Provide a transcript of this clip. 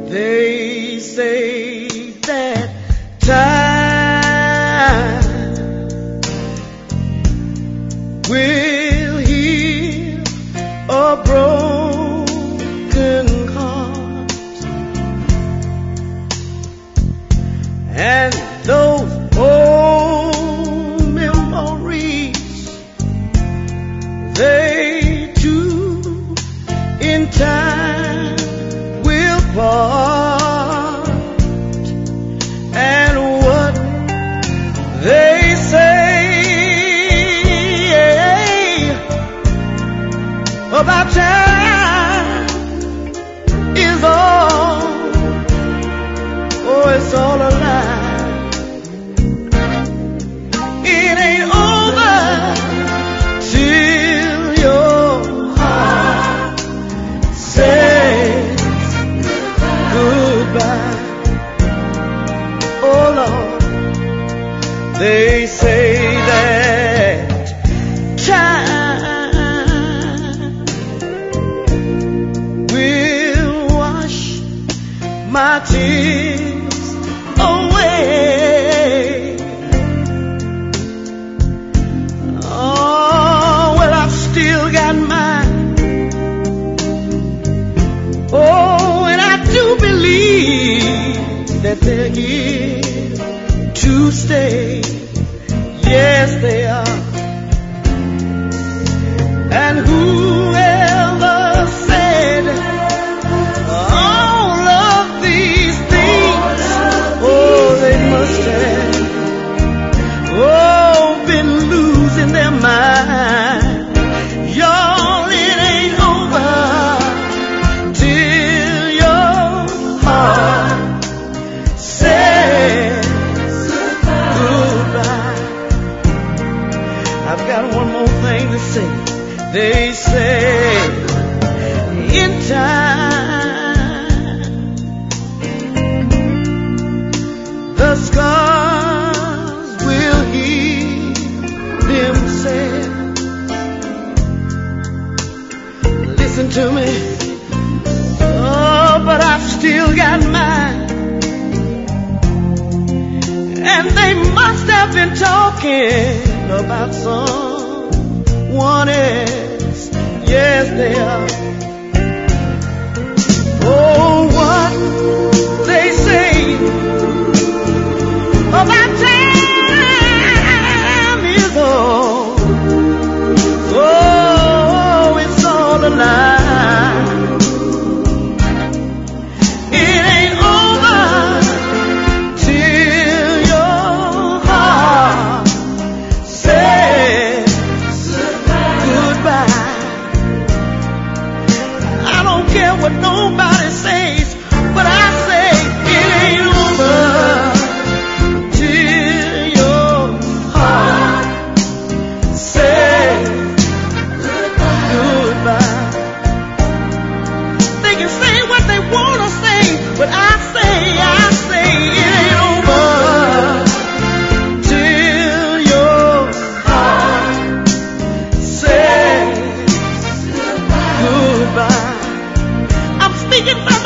They say that time will heal a broken heart, and those old memories, they too in time will part. And what they say about time is all, oh, it's all a lie. It ain't over till your heart says goodbye. Oh Lord, they say that time will wash my tears away. Oh, well, I've still got mine. Oh, and I do believe that they're here to stay. Yes, they are. And whoever said all of these things, oh, they must have, been losing their mind. Y'all, it ain't over till your heart says goodbye. I've got one more thing to say. They say in time the scars will heal themselves. Listen to me, oh, but I've still got mine, and they must have been talking about someone else. Yes, they are. Oh, what they say about time is all, oh, it's all a lie. It ain't over till your heart says goodbye. I don't care what nobody says, but I say it ain't over till your heart says goodbye. They can say what they want to say, but I say it ain't over till your heart says goodbye. I'm speaking